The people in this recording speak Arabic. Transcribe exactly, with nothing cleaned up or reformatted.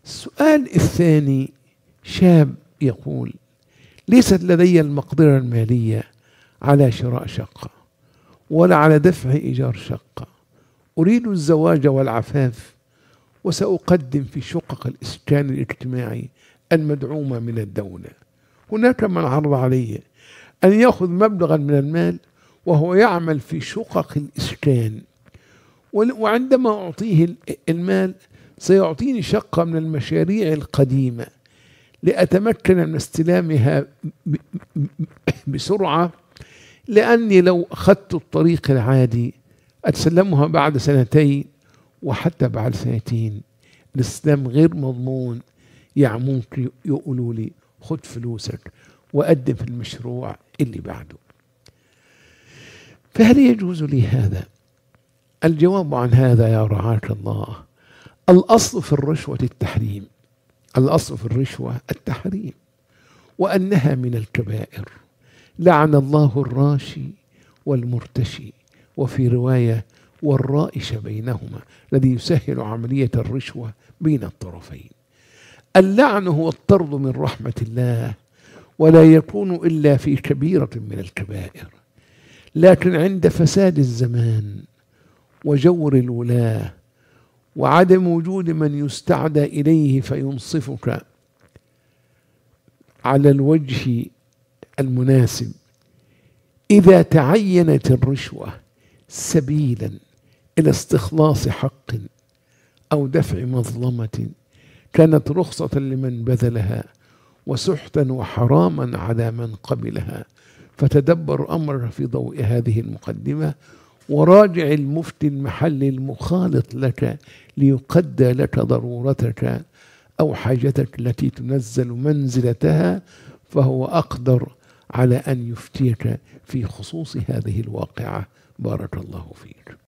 السؤال الثاني، شاب يقول: ليست لدي المقدرة المالية على شراء شقة ولا على دفع إيجار شقة، أريد الزواج والعفاف، وسأقدم في شقق الإسكان الاجتماعي المدعومة من الدولة. هناك من عرض علي أن يأخذ مبلغا من المال وهو يعمل في شقق الإسكان، وعندما أعطيه المال سيعطيني شقة من المشاريع القديمة لأتمكن من استلامها بسرعة، لأني لو أخذت الطريق العادي أتسلمها بعد سنتين وحتى بعد سنتين. الاستلام غير مضمون، يعني ممكن يقولوا لي خد فلوسك وقدم في المشروع اللي بعده. فهل يجوز لي هذا؟ الجواب عن هذا يا رعاك الله: الأصل في الرشوة التحريم، الأصل في الرشوة التحريم، وأنها من الكبائر. لعن الله الراشي والمرتشي، وفي رواية والرائش بينهما، الذي يسهل عملية الرشوة بين الطرفين. اللعن هو الطرد من رحمة الله، ولا يكون إلا في كبيرة من الكبائر، لكن عند فساد الزمان وجور الولاة وعدم وجود من يستعدى إليه فينصفك على الوجه المناسب، إذا تعينت الرشوة سبيلا إلى استخلاص حق أو دفع مظلمة، كانت رخصة لمن بذلها وسحتا وحراما على من قبلها. فتدبر أمر في ضوء هذه المقدمة، وراجع المفتي المحل المخالط لك ليقدى لك ضرورتك أو حاجتك التي تنزل منزلتها، فهو أقدر على أن يفتيك في خصوص هذه الواقعة. بارك الله فيك.